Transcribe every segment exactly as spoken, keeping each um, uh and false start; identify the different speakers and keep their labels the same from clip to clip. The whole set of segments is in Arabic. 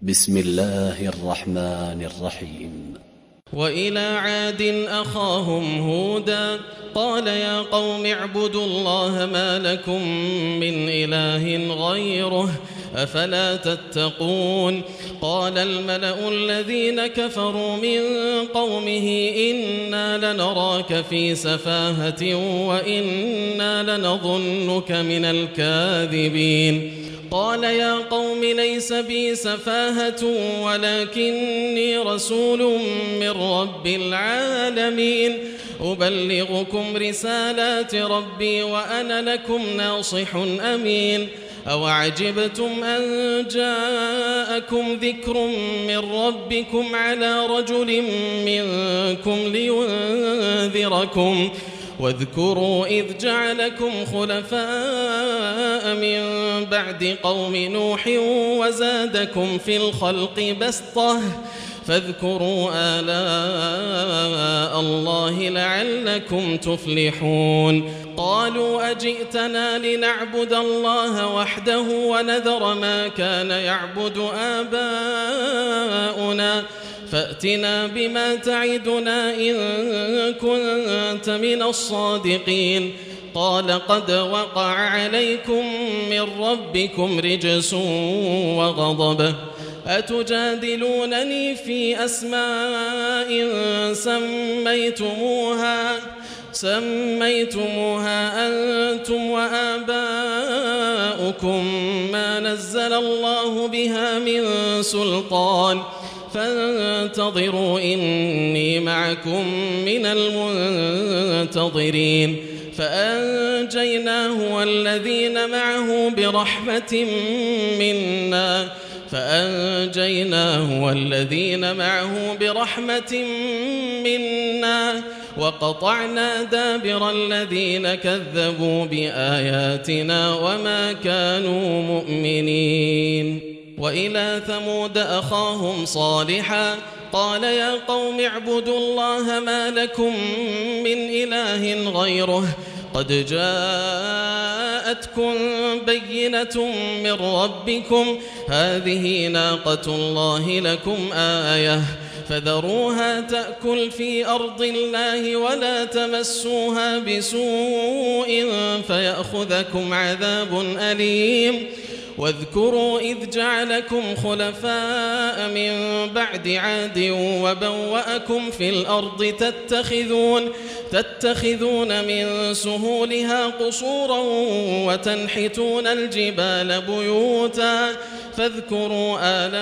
Speaker 1: بسم الله الرحمن الرحيم.
Speaker 2: وإلى عاد أخاهم هودا قال يا قوم اعبدوا الله ما لكم من إله غيره أفلا تتقون. قال الملأ الذين كفروا من قومه إنا لنراك في سفاهة وإنا لنظنك من الكاذبين. قال يا قوم ليس بي سفاهة ولكني رسول من رب العالمين أبلغكم رسالات ربي وأنا لكم ناصح أمين. أوعجبتم أن جاءكم ذكر من ربكم على رجل منكم لينذركم واذكروا إذ جعلكم خلفاء من بعد قوم نوح وزادكم في الخلق بسطة فاذكروا آلاء الله لعلكم تفلحون. قالوا أجئتنا لنعبد الله وحده ونذر ما كان يعبد آباؤنا فأتنا بما تعدنا إن كنت من الصادقين. قال قد وقع عليكم من ربكم رجس وغضب أتجادلونني في أسماء سميتموها سميتموها أنتم وآباؤكم ما نزل الله بها من سلطان فانتظروا إني معكم من المنتظرين. فأنجيناه والذين معه برحمة منا فأنجيناه والذين معه برحمة منا وقطعنا دابر الذين كذبوا بآياتنا وما كانوا مؤمنين. وإلى ثمود أخاهم صالحا قال يا قوم اعبدوا الله ما لكم من إله غيره قد جاءتكم بينة من ربكم هذه ناقة الله لكم آية فذروها تأكل في أرض الله ولا تمسوها بسوء فيأخذكم عذاب أليم. واذكروا إذ جعلكم خلفاء من بعد عاد وبوأكم في الأرض تتخذون تتخذون من سهولها قصورا وتنحتون الجبال بيوتا فاذكروا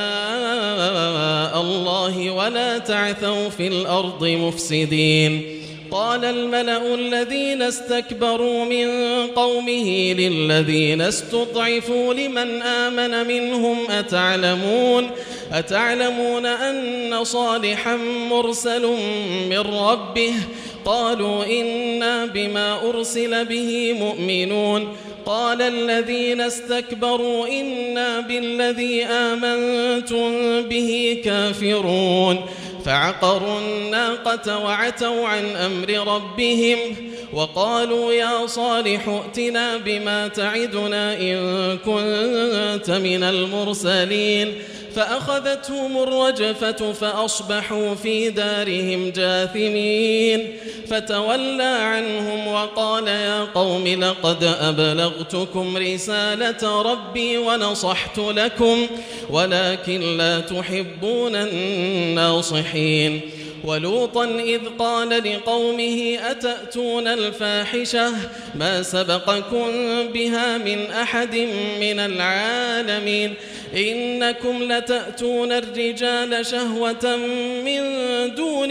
Speaker 2: آلاء الله ولا تعثوا في الأرض مفسدين. قال الملأ الذين استكبروا من قومه للذين استضعفوا لمن آمن منهم أتعلمون أتعلمون أن صالحا مرسل من ربه قالوا إنا بما أرسل به مؤمنون. قال الذين استكبروا إنا بالذي آمنتم به كافرون. فعقروا الناقة وعتوا عن أمر ربهم وقالوا يا صالح ائتنا بما تعدنا إن كنت من المرسلين. فأخذتهم الرجفة فأصبحوا في دارهم جاثمين. فتولى عنهم وقال يا قوم لقد أبلغتكم رسالة ربي ونصحت لكم ولكن لا تحبون الناصحين. ولوطا إذ قال لقومه أتأتون الفاحشة ما سبقكم بها من أحد من العالمين إنكم لتأتون الرجال شهوة من دون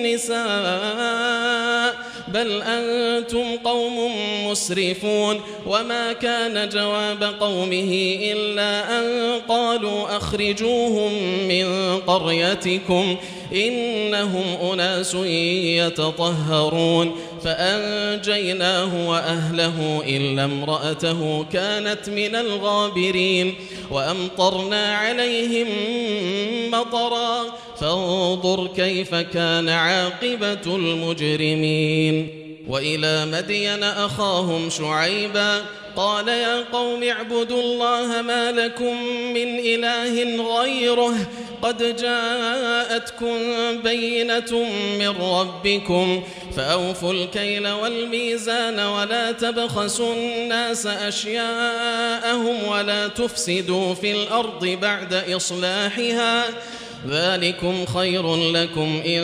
Speaker 2: النساء بل أنتم قوم مسرفون. وما كان جواب قومه إلا أن قالوا أخرجوهم من قريتكم إنهم أناس يتطهرون. فأنجيناه وأهله إلا امرأته كانت من الغابرين وأمطرنا عليهم مطرا فانظر كيف كان عاقبة المجرمين. وإلى مدين أخاهم شعيبا قال يا قوم اعبدوا الله ما لكم من إله غيره قد جاءتكم بينة من ربكم فأوفوا الكيل والميزان ولا تبخسوا الناس أشياءهم ولا تفسدوا في الأرض بعد إصلاحها ذلكم خير لكم إن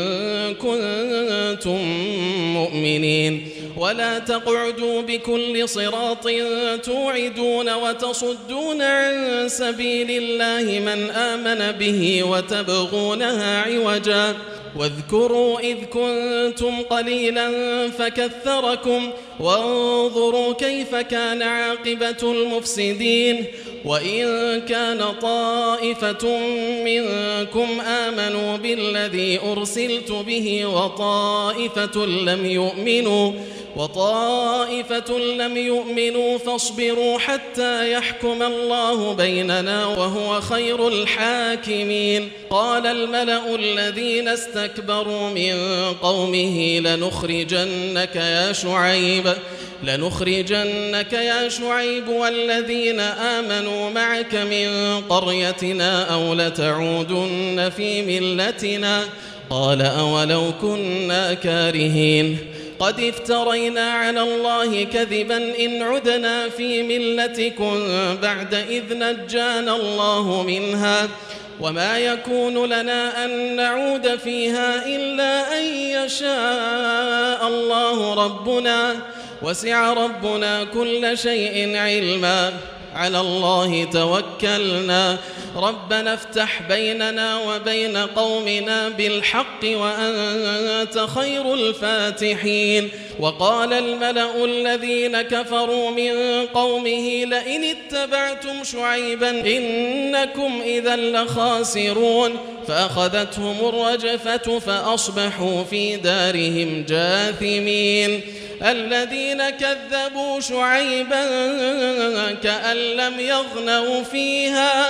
Speaker 2: كنتم مؤمنين ولا تقعدوا بكل صراط توعدون وتصدون عن سبيل الله من آمن به وتبغونها عوجا واذكروا إذ كنتم قليلا فكثركم وانظروا كيف كان عاقبة المفسدين وإن كان طائفة منكم آمنوا بالذي أرسلت به وطائفة لم يؤمنوا وطائفة لم يؤمنوا فاصبروا حتى يحكم الله بيننا وهو خير الحاكمين قال الملأ الذين استكبروا من قومه لنخرجنك يا شعيب لنخرجنك يا شعيب والذين آمنوا معك من قريتنا أو لتعودن في ملتنا قال أولو كنا كارهين قد افترينا على الله كذبا إن عدنا في ملتكم بعد إذ نجانا الله منها وما يكون لنا أن نعود فيها إلا أن يشاء الله ربنا وسع ربنا كل شيء علما على الله توكلنا ربنا افتح بيننا وبين قومنا بالحق وأنت خير الفاتحين وقال الملأ الذين كفروا من قومه لئن اتبعتم شعيبا إنكم إذا لخاسرون فأخذتهم الرجفة فأصبحوا في دارهم جاثمين الذين كذبوا شعيبا كأن لم يغنوا فيها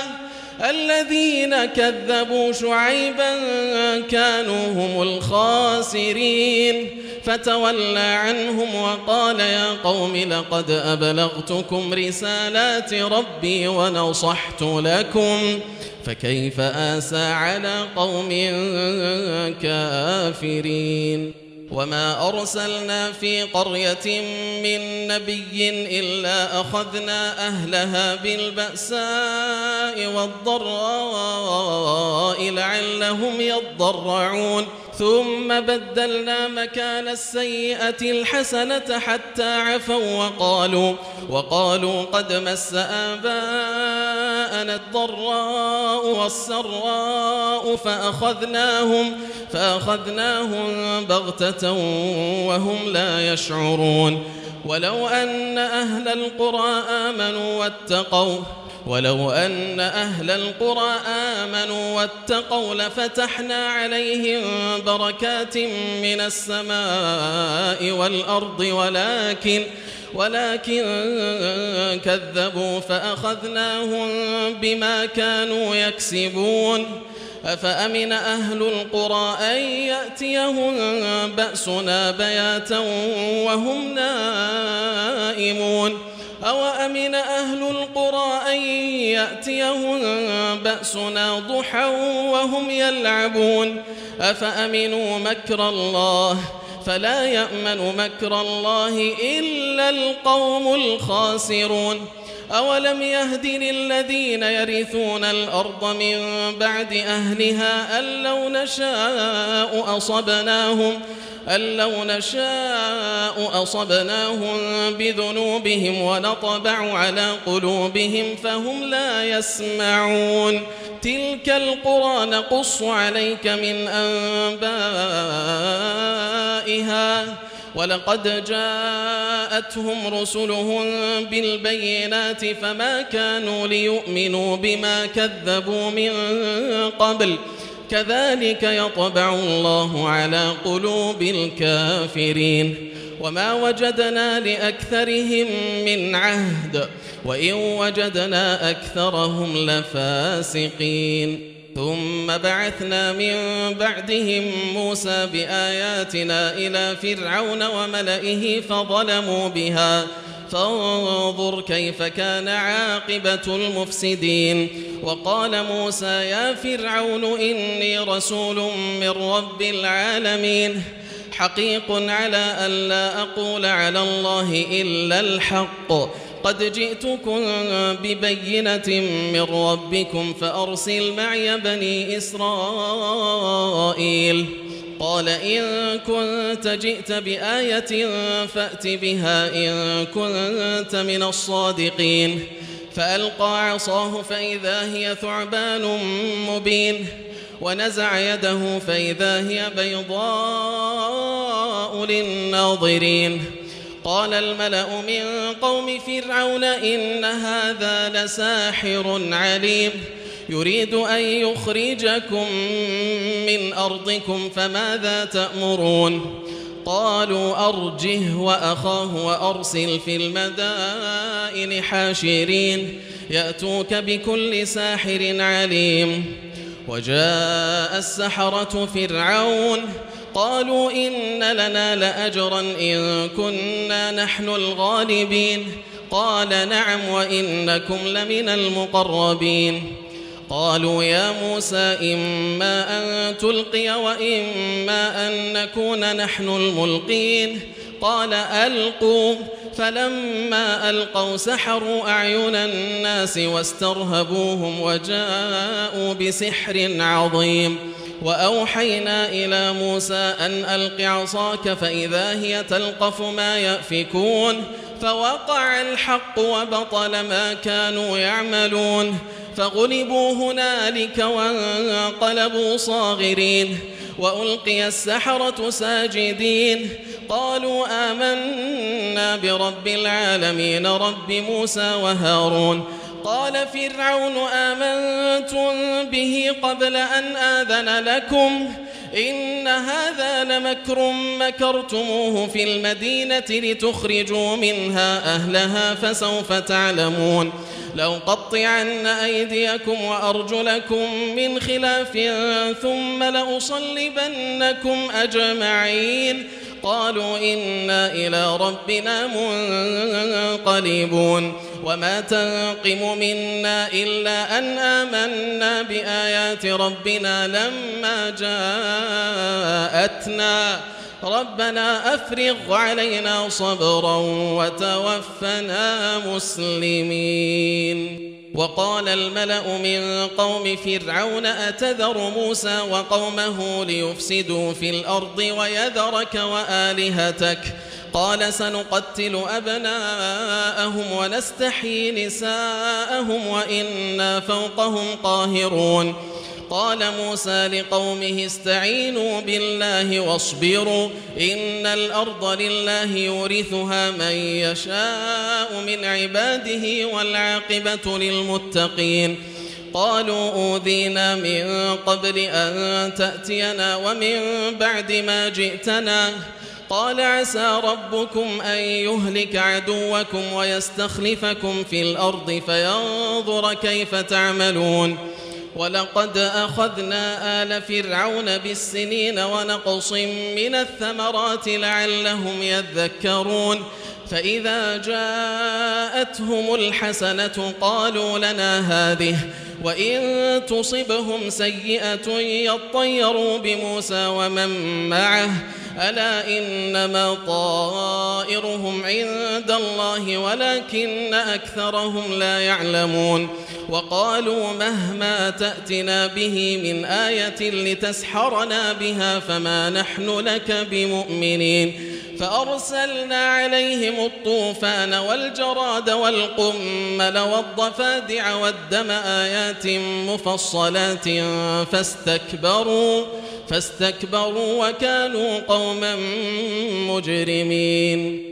Speaker 2: الذين كذبوا شعيبا كانوا هم الخاسرين فتولى عنهم وقال يا قوم لقد أبلغتكم رسالات ربي ونصحت لكم فكيف آسى على قوم كافرين وما أرسلنا في قرية من نبي إلا أخذنا أهلها بالبأساء والضراء لعلهم يضرعون ثم بدلنا مكان السيئة الحسنة حتى عفوا وقالوا وقالوا قد مس آباءنا الضراء والسراء فأخذناهم فأخذناهم بغتة وهم لا يشعرون ولو أن أهل القرى آمنوا واتقوا ولو أن أهل القرى آمنوا واتقوا لفتحنا عليهم بركات من السماء والأرض ولكن ولكن كذبوا فأخذناهم بما كانوا يكسبون أفأمن أهل القرى أن يأتيهم بأسنا بياتا وهم نائمون أو أمن أهل القرى أن يأتيهم بأسنا ضحى وهم يلعبون أفأمنوا مكر الله فلا يأمن مكر الله إلا القوم الخاسرون أولم يهد للذين يرثون الأرض من بعد أهلها أن لو نشاء أصبناهم أن لو نشاء أصبناهم بذنوبهم ونطبع على قلوبهم فهم لا يسمعون تلك القرى نقص عليك من أنبائها ولقد جاءتهم رسلهم بالبينات فما كانوا ليؤمنوا بما كذبوا من قبل كذلك يطبع الله على قلوب الكافرين وما وجدنا لأكثرهم من عهد وإن وجدنا أكثرهم لفاسقين ثم بعثنا من بعدهم موسى بآياتنا إلى فرعون وملئه فظلموا بها فانظر كيف كان عاقبة المفسدين. وقال موسى يا فرعون إني رسول من رب العالمين حقيق على ألا أقول على الله إلا الحق قد جئتكم ببينة من ربكم فأرسل معي بني إسرائيل. قال إن كنت جئت بآية فأت بها إن كنت من الصادقين. فألقى عصاه فإذا هي ثعبان مبين ونزع يده فإذا هي بيضاء للناظرين. قال الملأ من قوم فرعون إن هذا لساحر عليم يريد أن يخرجكم من أرضكم فماذا تأمرون؟ قالوا أرجه وأخاه وأرسل في المدائن حاشرين يأتوك بكل ساحر عليم. وجاء السحرة فرعون قالوا إن لنا لأجرا إن كنا نحن الغالبين. قال نعم وإنكم لمن المقربين. قالوا يا موسى إما أن تلقي وإما أن نكون نحن الملقين. قال ألقوا. فلما ألقوا سحروا أعين الناس واسترهبوهم وجاءوا بسحر عظيم. وأوحينا إلى موسى أن ألق عصاك فإذا هي تلقف ما يأفكون. فوقع الحق وبطل ما كانوا يعملون فغلبوا هنالك وانقلبوا صاغرين. وألقي السحرة ساجدين قالوا آمنا برب العالمين رب موسى وهارون. قال فرعون آمنتم به قبل أن آذن لكم إن هذا لمكر مكرتموه في المدينة لتخرجوا منها أهلها فسوف تعلمون. لأقطعن أيديكم وأرجلكم من خلاف ثم لأصلبنكم أجمعين. قالوا إنا إلى ربنا منقلبون. وما تنقم منا إلا أن آمنا بآيات ربنا لما جاءتنا ربنا أفرغ علينا صبرا وتوفنا مسلمين. وقال الملأ من قوم فرعون أتذر موسى وقومه ليفسدوا في الأرض ويذرك وآلهتك قال سنقتل أبناءهم ونستحيي نساءهم وإنا فوقهم قاهرون. قال موسى لقومه استعينوا بالله واصبروا إن الأرض لله يورثها من يشاء من عباده والعاقبة للمتقين. قالوا أوذينا من قبل أن تأتينا ومن بعد ما جئتنا. قال عسى ربكم أن يهلك عدوكم ويستخلفكم في الأرض فينظر كيف تعملون. ولقد أخذنا آل فرعون بالسنين ونقص من الثمرات لعلهم يذكرون. فإذا جاءتهم الحسنة قالوا لنا هذه وإن تصبهم سيئة يطيروا بموسى ومن معه ألا إنما طائرهم عند الله ولكن أكثرهم لا يعلمون. وقالوا مهما تأتنا به من آية لتسحرنا بها فما نحن لك بمؤمنين. فأرسلنا عليهم الطوفان والجراد والقمل والضفادع والدم آيات مفصلات فاستكبروا فاستكبروا وكانوا قوما مجرمين.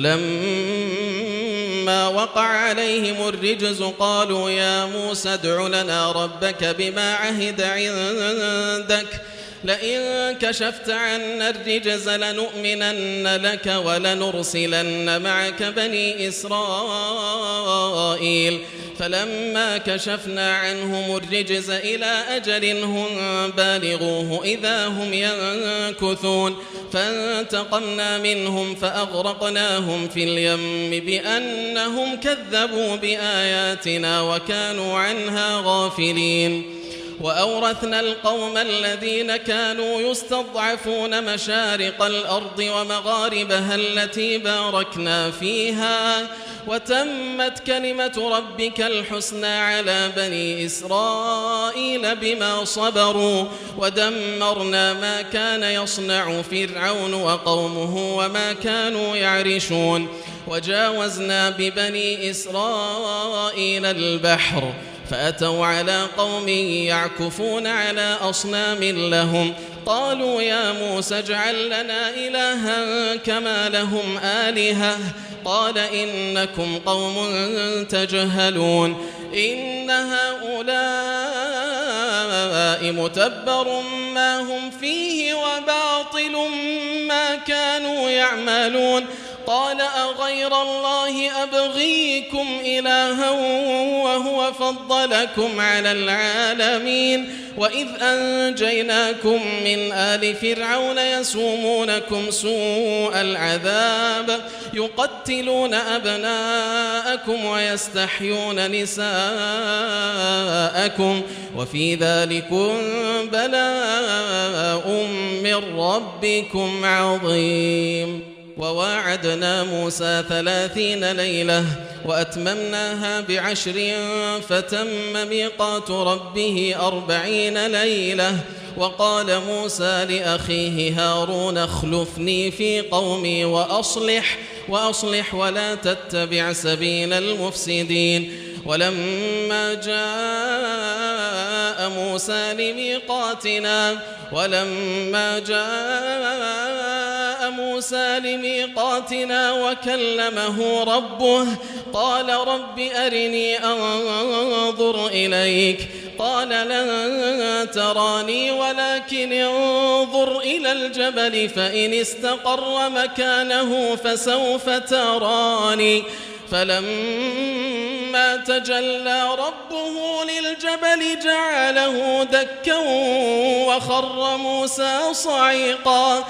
Speaker 2: ولما وقع عليهم الرجز قالوا يا موسى ادع لنا ربك بما عهد عندك لئن كشفت عنا الرجز لنؤمنن لك ولنرسلن معك بني إسرائيل فلما كشفنا عنهم الرجز إلى أجل هم بالغوه إذا هم ينكثون فانتقمنا منهم فأغرقناهم في اليم بأنهم كذبوا بآياتنا وكانوا عنها غافلين وأورثنا القوم الذين كانوا يستضعفون مشارق الأرض ومغاربها التي باركنا فيها وتمت كلمة ربك الحسنى على بني إسرائيل بما صبروا ودمرنا ما كان يصنع فرعون وقومه وما كانوا يعرشون وجاوزنا ببني إسرائيل البحر فأتوا على قوم يعكفون على أصنام لهم قالوا يا موسى اجعل لنا إلها كما لهم آلهة قال إنكم قوم تجهلون إن هؤلاء متبر ما هم فيه وباطل ما كانوا يعملون قال أغير الله أبغيكم إلها وهو فضلكم على العالمين وإذ أنجيناكم من آل فرعون يسومونكم سوء العذاب يقتلون أبناءكم ويستحيون نساءكم وفي ذلكم بلاء من ربكم عظيم وواعدنا موسى ثلاثين ليلة وأتممناها بعشر فتم ميقات ربه أربعين ليلة وقال موسى لأخيه هارون اخلفني في قومي وأصلح وأصلح ولا تتبع سبيل المفسدين ولما جاء موسى لميقاتنا ولما جاء موسى لميقاتنا وكلمه ربه قال رب أرني أنظر إليك قال لن تراني ولكن انظر إلى الجبل فإن استقر مكانه فسوف تراني فلما تجلى ربه للجبل جعله دكا وخر موسى صعيقا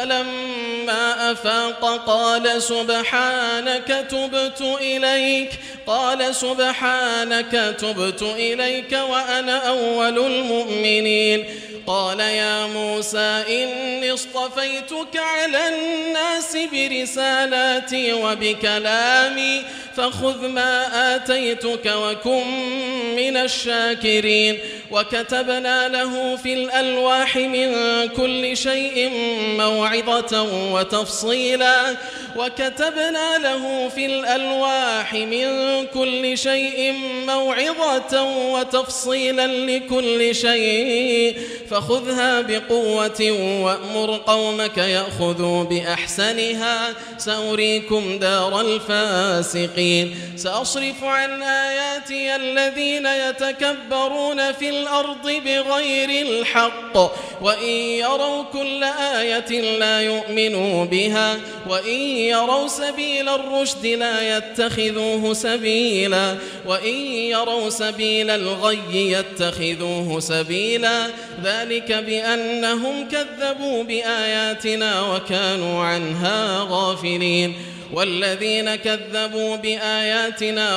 Speaker 2: فلما أفاق قال سبحانك تبت إليك قال سبحانك تبت إليك وأنا أول المؤمنين قال يا موسى إني اصطفيتك على الناس برسالاتي وبكلامي فخذ ما آتيتك وكن من الشاكرين وكتبنا له في الألواح من كل شيء موعظة وتفصيلا وكتبنا له في الألواح من كل شيء موعظة وتفصيلا لكل شيء فخذها بقوة وأمر قومك يأخذوا بأحسنها سأريكم دار الفاسقين سأصرف عن آياتي الذين يتكبرون في الأرض بغير الحق وإن يروا كل آية لا يؤمنوا بها وإن يروا سبيل الرشد لا يتخذوه سبيلا وإن يروا سبيل الغي يتخذوه سبيلا ذلك بأنهم كذبوا بآياتنا وكانوا عنها غافلين والذين كذبوا بآياتنا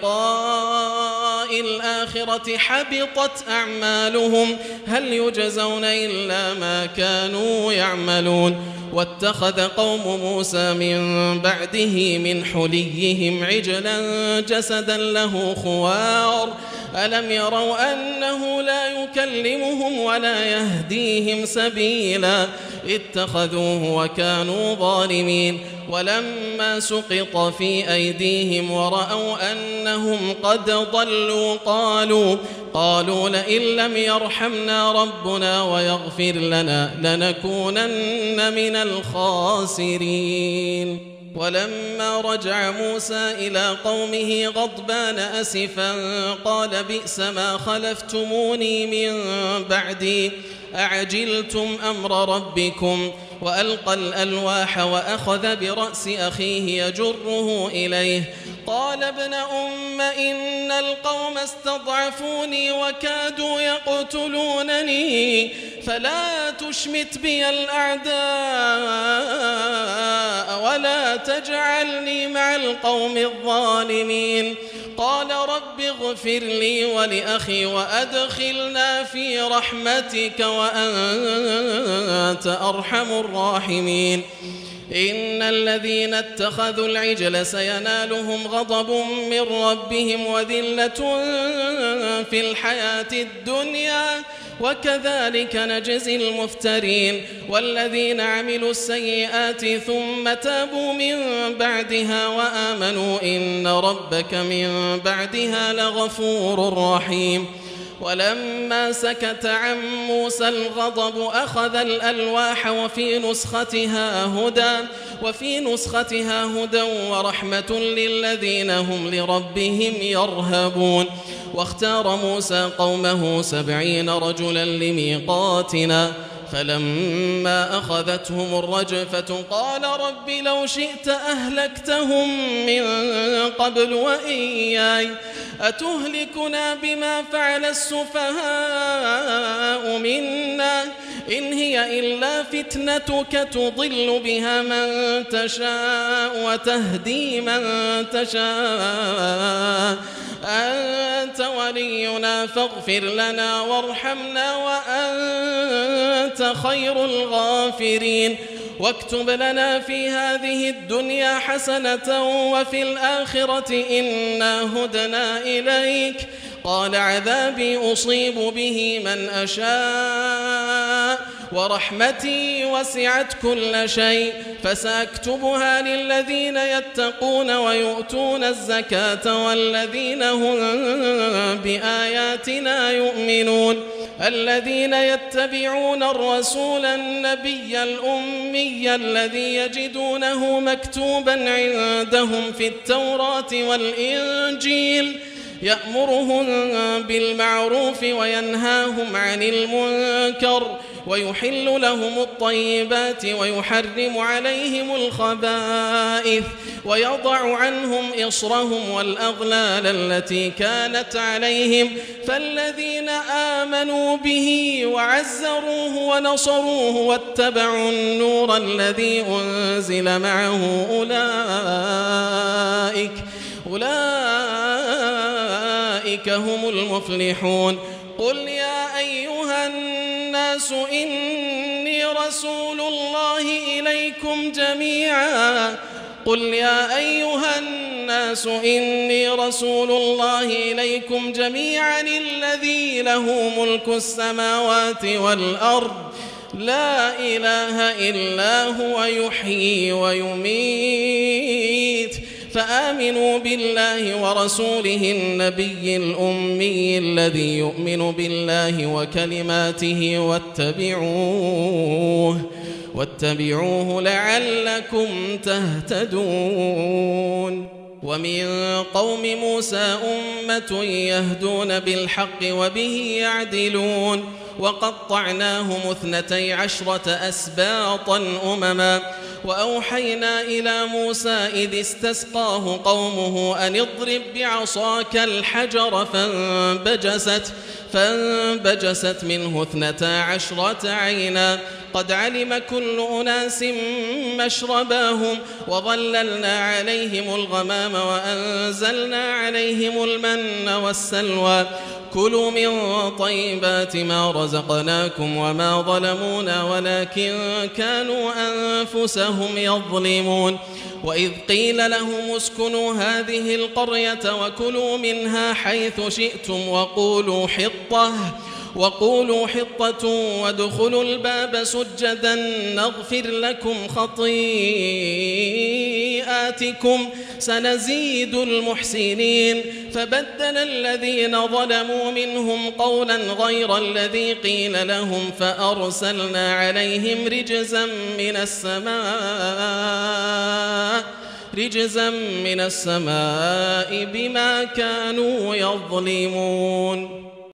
Speaker 2: ولقاء الآخرة حبطت أعمالهم هل يجزون إلا ما كانوا يعملون واتخذ قوم موسى من بعده من حليهم عجلا جسدا له خوار ألم يروا أنه لا يكلمهم ولا يهديهم سبيلا اتخذوه وكانوا ظالمين ولما سقط في أيديهم ورأوا أنهم قد ضلوا قالوا قالوا لئن لم يرحمنا ربنا ويغفر لنا لنكونن من الخاسرين ولما رجع موسى إلى قومه غضبان أسفا قال بئس ما خلفتموني من بعدي أعجلتم أمر ربكم وألقى الألواح وأخذ برأس أخيه يجره إليه قال ابن أم إن القوم استضعفوني وكادوا يقتلونني فلا تشمت بي الأعداء ولا تجعلني مع القوم الظالمين قال رب اغفر لي ولأخي وأدخلنا في رحمتك وأنت أرحم الراحمين إن الذين اتخذوا العجل سينالهم غضب من ربهم وذلة في الحياة الدنيا وكذلك نجزي المفترين والذين عملوا السيئات ثم تابوا من بعدها وآمنوا إن ربك من بعدها لغفور رحيم ولما سكت عن موسى الغضب أخذ الألواح وفي نسختها هدى وفي نسختها هدى ورحمة للذين هم لربهم يرهبون واختار موسى قومه سبعين رجلا لميقاتنا فلما أخذتهم الرجفة قال رب لو شئت أهلكتهم من قبل وإياي أتهلكنا بما فعل السفهاء منا إن هي إلا فتنتك تضل بها من تشاء وتهدي من تشاء أنت ولينا فاغفر لنا وارحمنا وأنت خير الغافرين واكتب لنا في هذه الدنيا حسنة وفي الآخرة إنا هدنا إليك قال عذابي أصيب به من أشاء ورحمتي وسعت كل شيء فسأكتبها للذين يتقون ويؤتون الزكاة والذين هم بآياتنا يؤمنون الذين يتبعون الرسول النبي الأمي الذي يجدونه مكتوبا عندهم في التوراة والإنجيل يأمرهم بالمعروف وينهاهم عن المنكر ويحل لهم الطيبات ويحرم عليهم الخبائث ويضع عنهم إصرهم والأغلال التي كانت عليهم فالذين آمنوا به وعزروه ونصروه واتبعوا النور الذي أنزل معه أولئك أولئك هم المفلحون قل يا أيها الناس إني رسول الله إليكم جميعا قل يا أيها الناس إني رسول الله إليكم جميعا الذي له ملك السماوات والأرض لا إله إلا هو يحيي ويميت فآمنوا بالله ورسوله النبي الأمي الذي يؤمن بالله وكلماته واتبعوه واتبعوه لعلكم تهتدون ومن قوم موسى أمة يهدون بالحق وبه يعدلون وقطعناهم اثنتي عشرة أسباطا أمما وأوحينا إلى موسى إذ استسقاه قومه أن اضرب بعصاك الحجر فانبجست فانبجست منه اثنتا عشرة عينا قد علم كل أناس مشرباهم وظللنا عليهم الغمام وأنزلنا عليهم المن والسلوى كلوا من طيبات ما رزقناكم وما ظلمونا ولكن كانوا أنفسهم يظلمون وإذ قيل لهم اسكنوا هذه القرية وكلوا منها حيث شئتم وقولوا حطة وقولوا حطة وادخلوا الباب سجدا نغفر لكم خطيئاتكم سنزيد المحسنين فبدل الذين ظلموا منهم قولا غير الذي قيل لهم فأرسلنا عليهم رجزا من السماء رجزا من السماء بما كانوا يظلمون